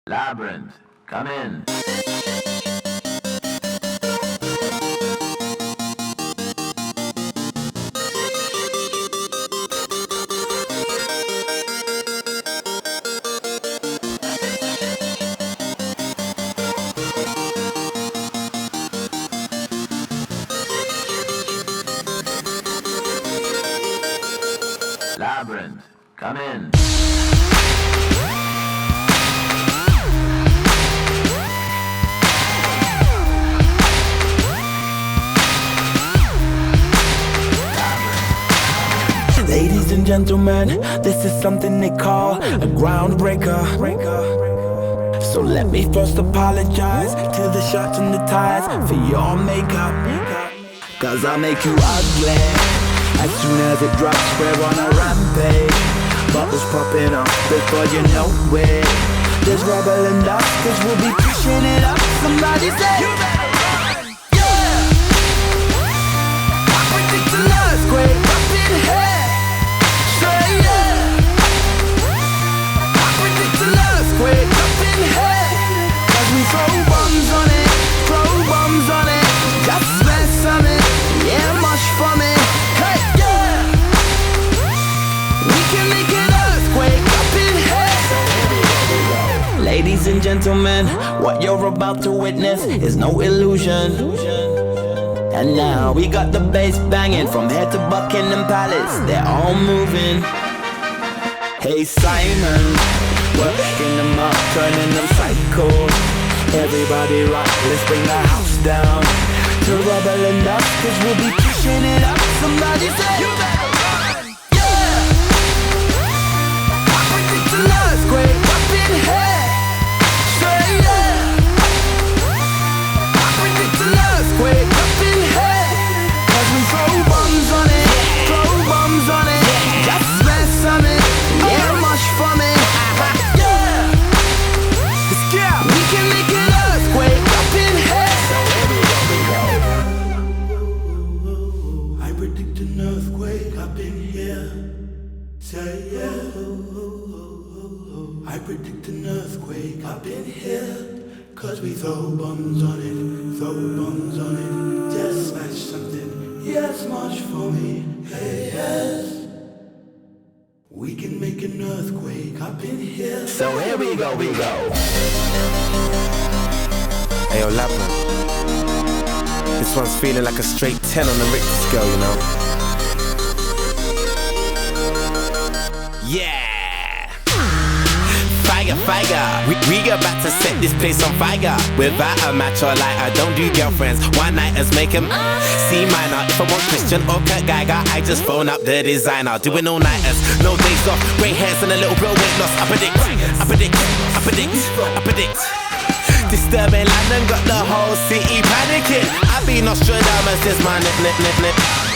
Labyrinth, come in. Labyrinth, come in. Ladies and gentlemen, this is something they call a groundbreaker. So let me first apologize to the shirts and the ties for your makeup. Cause I'll make you ugly as soon as it drops. We're on a rampage, bubbles popping up before you know it. There's rubble and dust cause we'll be pushing it up. Somebody say you better run, yeah. I predict an earthquake up in here. Earthquake up in here. Cause we throw bombs on it, just smash on it, yeah, mush for me. Hey, yeah. We can make an earthquake up in here. Ladies and gentlemen, what you're about to witness is no illusion. And now we got the bass banging from here to Buckingham Palace. They're all moving. Hey Simon, working them up, turning them psycho. Everybody rock, let's bring the house down to rubble and dust, cause we'll be pushing it up. Somebody say you better run, yeah. I predict an earthquake up in here. Say yeah. I predict an earthquake up in here. Cause we throw bombs on it, just smash on it, yeah, much for me. We can make an earthquake up in here. I predict an earthquake up in here. Say yeah. I predict an earthquake up in here. Cause we throw bombs on it, just smash something, yes, much for me, hey, yes. We can make an earthquake up in here. So here we go. Ayo, Labyrinth. This one's feeling like a straight 10 on the Richter scale, you know? Yeah! Fire. We about to set this place on fire. Without a match or lighter, don't do girlfriends. One nighters make them C minor. If I want Christian or Kurt Geiger, I just phone up the designer. Doing all nighters, no days off. Grey hairs and a little bro weight loss. I predict. Disturbing London got the whole city panicking. I be Nostradamus, this my nip.